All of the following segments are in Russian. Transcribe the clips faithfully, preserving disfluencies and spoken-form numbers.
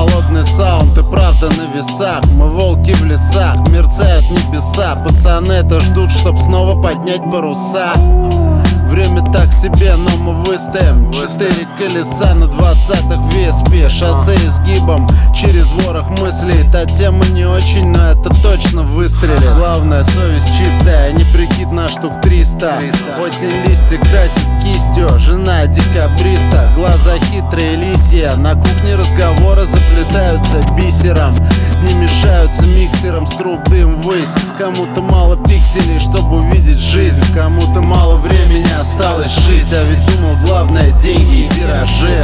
холодный саунд и правда на весах. Мы волки в лесах, мерцают небеса. Пацаны это ждут, чтоб снова поднять паруса. Время так себе, но мы выстоим. Четыре колеса на двадцатых в ви эс пи. Шоссе изгибом через ворох мыслей. Та тема не очень, но это точно выстрелит. Главное, совесть чистая, не прикид на штук триста. Осень листья красит кистью, жена декабриста. Глаза хитрые лисья, на кухне разговоры заплетаются бисером. Дни мешаются миксером, с труб дым ввысь. Кому-то мало пикселей, чтобы увидеть жизнь. Кому-то мало времени осталось жить. А ведь думал, главное деньги и тиражи.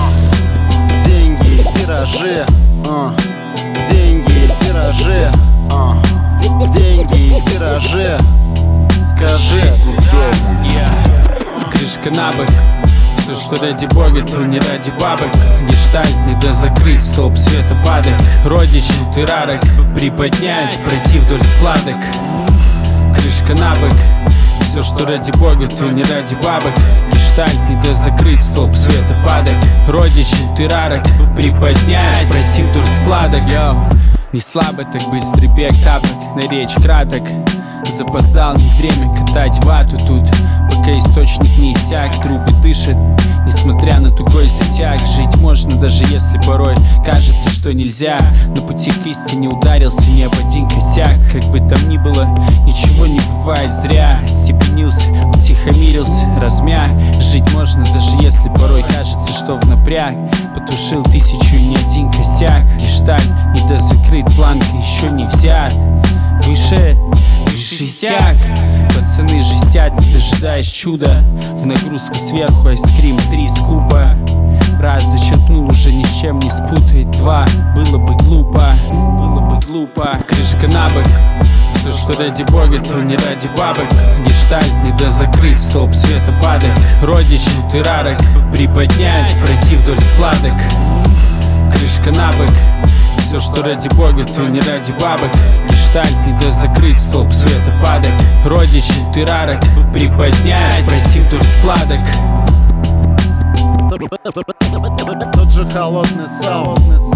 Деньги и тиражи. uh. Деньги и тиражи. uh. Деньги и тиражи. Скажи, куда? yeah. Крышка на бок. Все, что ради Бога, то не ради бабок. Гештальт не до закрыть, столб света падок. Родич, ты рарок, приподнять, пройти вдоль складок. Крышка на бок. Все, что ради Бога, то не ради бабок. Гештальт не до закрыть, столб света падок. Родич, ты рарок, приподнять, пройти вдоль складок. Йоу. Не слабо так быстрый бег тапок, на речь краток. Запоздал, не время катать вату тут. Пока источник не иссяк, трубы дышат, несмотря на тугой затяг. Жить можно, даже если порой кажется, что нельзя. На пути к истине ударился не об один косяк. Как бы там ни было, ничего не бывает зря. Остепенился, утихомирился, размяк. Жить можно, даже если порой кажется, что в напряг. Потушил тысячу и не один косяк. Гештальт не дозакрыт, планка еще не взят. Выше, выше стяг. Пацаны жестят, не дожидаясь чуда. В нагрузку сверху айскрим три скупа. Раз зачерпнул, уже ни с чем не спутает. Два, было бы глупо, было бы глупо. Крышка на бок. Все, что ради Бога, то не ради бабок. Гештальт не до закрыть, столб света падок. Родич, ты рарок, приподнять, пройти вдоль складок. Крышка на бок. Все, что ради Бога, то не ради бабок. Гештальт не до закрыть, столб света падок. Родич, ты рарок, приподнять, пройти вдоль складок. Тот же холодный саунд.